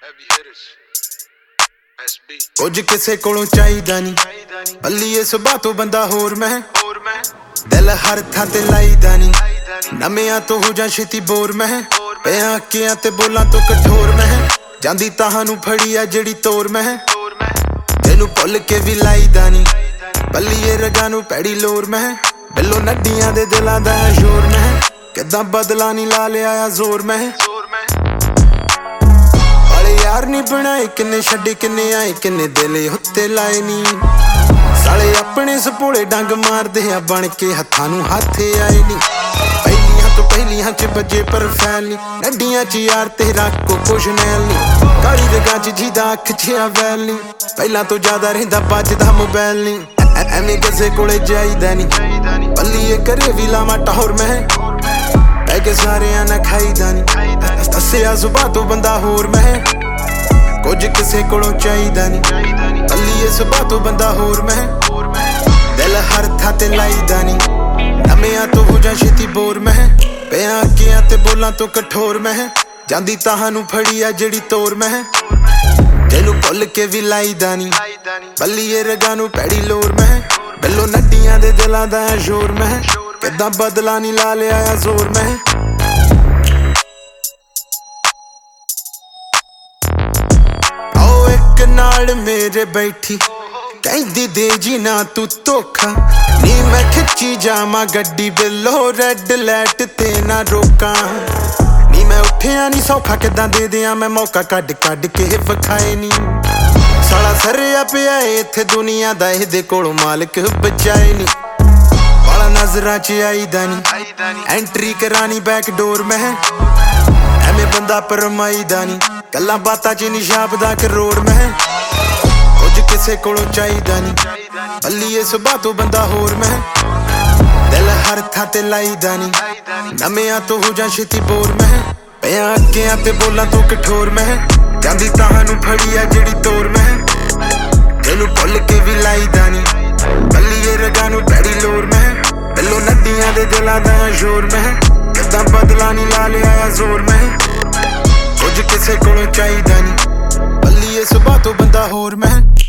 ਕੁਝ ਕਿਸੇ ਕੋਲੋਂ ਚਾਹੀਦਾ ਨਹੀਂ, ਬੱਲੀਏ ਸੁਭਾਅ ਤੋਂ ਬੰਦਾ ਹੋਰ ਮੈਂ ਦਿਲ ਹਰ ਥਾਂ ਤੇ ਲਾਈਦਾ ਨਹੀਂ, ਨਵਿਆਂ ਤੋਂ ਹੋ ਜਾ ਛੇਤੀ ਬੋਰ ਮੈਂ ਪਿਆ ਅੱਕਿਆਂ ਤੇ ਬੋਲਾਂ ਤੋਂ ਕਠੋਰ ਮੈਂ ਜਾਂਦੀ ਤਾਹਾਂ ਨੂੰ ਫੜੀ ਆ ਜਿਹੜੀ ਤੋਰ ਮੈਂ ਤੈਨੂੰ ਭੁੱਲ ਕੇ ਵੀ ਲਾਈਦਾ ਨਹੀਂ, ਬੱਲੀਏ ਰਗਾਂ ਨੂੰ ਪੈੜੀ ਲੋਰ ਮੈਂ ਬਿੱਲੋ ਨੱਡੀਆਂ ਦੇ ਦਿਲਾਂ ਦਾ ਸ਼ੋਰ ਮੈਂ ਕਿੱਦਾਂ ਬਦਲਾ ਨਹੀਂ ਲਾ ਲਿਆ ਆ ਜ਼ੋਰ ਮੈਂ ਯਾਰ ਨੀ ਬਣਾਏ ਕਿੰਨੇ ਛੱਡੇ ਕਿੰਨੇ ਆਏ ਕਿੰਨੇ ਦਿਲ ਉੱਤੇ ਲਾਏ ਨੀ ਸਾਲੇ ਆਪਣੇ ਸਪੋਲੇ ਡੰਗ ਮਾਰਦੇ ਆ ਬਣ ਕੇ ਹੱਥਾਂ ਨੂੰ ਹੱਥ ਆਏ ਨੀ ਪਹਿਲੀਆਂ ਤੋਂ ਪਹਿਲੀਆਂ ਚ ਵੱਜੇ ਪਰ ਫੈਲ ਨੀ ਨੱਡੀਆਂ ਚ ਯਾਰ ਤੇਰਾ ਕੁਛ ਨੈਲ ਨੀ ਕਾਲੀ ਰਗਾਂ ਚ ਜਿਹਦਾ ਅੱਖ ਚ ਆ ਵੈਲ ਨੀ ਪਹਿਲਾਂ ਤੋਂ ਜ਼ਿਆਦਾ ਰਹਿੰਦਾ ਵੱਜਦਾ ਮੋਬਾਈਲ ਨੀ ਐਵੇਂ ਕਿਸੇ ਕੋਲੇ ਜਾਈਦਾ ਨੀ ਬੱਲੀਏ ਕਰੇ ਵੀ ਲਾਵਾਂ ਟੌਰ ਮੈਂ ਬਹਿ ਕੇ ਸਾਰਿਆਂ ਨਾਲ ਖਾਈਦਾ ਨੀ ਦੱਸਿਆ ਸੁਭਾਅ ਤੋਂ ਬੰਦਾ ਹੋਰ ਮੈਂ ਕੁਝ ਕਿਸੇ ਕੋਲੋਂ ਚਾਹੀਦਾ ਨਹੀਂ, ਬੱਲੀਏ ਸੁਭਾਅ ਤੋਂ ਬੰਦਾ ਹੋਰ ਮੈਂ ਦਿਲ ਹਰ ਥਾਂ ਤੇ ਲਾਈਦਾ ਨਹੀਂ, ਨਵਿਆਂ ਤੋਂ ਹੋ ਜਾ ਛੇਤੀ ਬੋਰ ਮੈਂ ਪਿਆ ਅੱਕਿਆਂ ਤੇ ਬੋਲਾਂ ਤੋਂ ਕਠੋਰ ਮੈਂ ਜਾਂਦੀ ਤਾਹਾਂ ਨੂੰ ਫੜੀ ਆ ਜਿਹੜੀ ਤੋਰ ਮੈਂ ਤੈਨੂੰ ਭੁੱਲ ਕੇ ਵੀ ਲਾਈਦਾ ਨਹੀਂ, ਬੱਲੀਏ ਰਗਾਂ ਨੂੰ ਪੈੜੀ ਲੋਰ ਮੈਂ ਬਿੱਲੋ ਨੱਡੀਆਂ ਦੇ ਦਿਲਾਂ ਦਾ ਸ਼ੋਰ ਮੈਂ ਕਿੱਦਾਂ ਬਦਲਾ ਨਹੀਂ ਲਾ ਲਿਆ ਆ ਜ਼ੋਰ ਮੈਂ ਨਾਲ ਮੇਰੇ ਬੈਠੀ ਕਹਿੰਦੀ ਦੇ ਜੀ ਨਾ ਤੂੰ ਧੋਖਾ ਨੀ ਮੈਂ ਖਿੱਚੀ ਜਾਵਾਂ ਗੱਡੀ ਬਿੱਲੋ ਰੈੱਡ ਲਾਈਟ ਤੇ ਨਾ ਰੋਕਾਂ ਨੀ ਮੈਂ ਉੱਠਿਆ ਨੀ ਸੌਖਾ ਕਿੱਦਾਂ ਦੇ ਦਿਆਂ ਮੈਂ ਮੌਕਾ ਕੱਢ ਕੇ ਵਿਖਾਏ ਨੀ ਸਾਲਾ ਸਰਿਆ ਪਿਆ ਇੱਥੇ ਦੁਨੀਆ ਦਾ ਇਹਦੇ ਕੋਲੋਂ ਮਾਲਕ ਬਚਾਏ ਨੀ ਵਾਲਾ ਨਜ਼ਰਾਂ ਚ ਆਈਦਾ ਨੀ ਐਂਟਰੀ ਕਰਾਣੀ ਬੈਕ ਡੋਰ ਮੈਂ ਐਵੇਂ ਬੰਦਾ ਪਰਮਾਈਦਾ ਨੀ ਗੱਲਾਂ ਬਾਤਾਂ ਚ ਨੀ ਛਾਪਦਾ ਕਰੋੜ ਮੈਂ ਕੁਝ ਕਿਸੇ ਕੋਲੋਂ ਚਾਹੀਦਾ ਨਹੀਂ, ਬੱਲੀਏ ਸੁਭਾਅ ਤੋਂ ਬੰਦਾ ਹੋਰ ਮੈਂ ਦਿਲ ਹਰ ਥਾਂ ਤੇ ਲਾਈਦਾ ਨਹੀਂ, ਨਵਿਆਂ ਤੋਂ ਹੋ ਜਾ ਛੇਤੀ ਬੋਰ ਮੈਂ ਪਿਆ ਅੱਕਿਆਂ ਤੇ ਬੋਲਾਂ ਤੋਂ ਕਠੋਰ ਮੈਂ ਜਾਂਦੀ ਤਾਹਾਂ ਨੂੰ ਫੜੀ ਆ ਜਿਹੜੀ ਤੋਰ ਮੈਂ ਤੈਨੂੰ ਭੁੱਲ ਕੇ ਵੀ ਲਾਈਦਾ ਨਹੀਂ, ਬੱਲੀਏ ਰਗਾਂ ਨੂੰ ਪੈੜੀ ਲੋਰ ਮੈਂ ਬਿੱਲੋ ਨੱਡੀਆਂ ਦੇ ਦਿਲਾਂ ਦਾ ਸ਼ੋਰ ਮੈਂ ਕਿੱਦਾਂ ਬਦਲਾ ਨਹੀਂ ਲਾ ਲਿਆ ਆ ਜ਼ੋਰ ਮੈਂ ਕੁਝ ਕਿਸੇ ਕੋਲੋਂ ਚਾਹੀਦਾ ਨਹੀਂ, ਬੱਲੀਏ ਸੁਭਾਅ ਤੋਂ ਬੰਦਾ ਹੋਰ ਮੈਂ